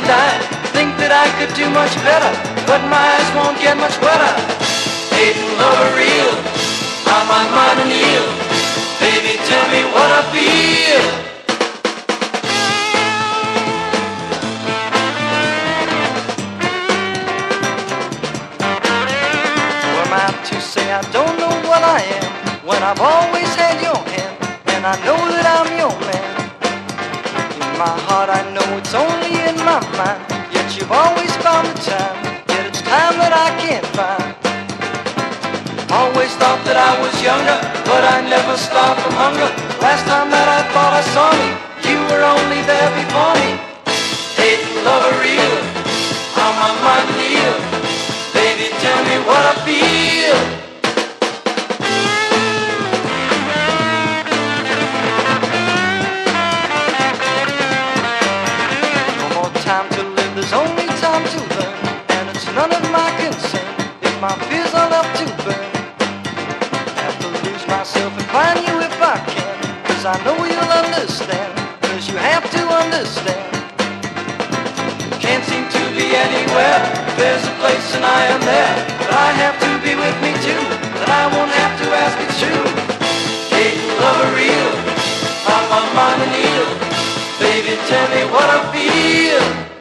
time. Think that I could do much better, but my eyes won't get much wetter. Hate and love are real, on my mind and heel. Baby, tell me what I feel. Who am I to say I don't know what I am, when I've always had your hand, and I know that I'm your man. In my heart I know it's only in my mind, yet you've always found the time, yet it's time that I can't find. Always thought that I was younger, but I never starved from hunger. Last time that I thought I saw me, you were only there before me. Hate and love are real, on my mind and heel. Baby, tell me what I feel. No more time to live, there's only time to learn, and it's none of my concern if my fears are left to burn. Myself and find you if I can, 'cause I know you'll understand, 'cause you have to understand. Can't seem to be anywhere, there's a place and I am there, but I have to be with me too, that I won't have to ask, it's true. Hate and love are real, on my mind and heel. Baby, tell me what I feel.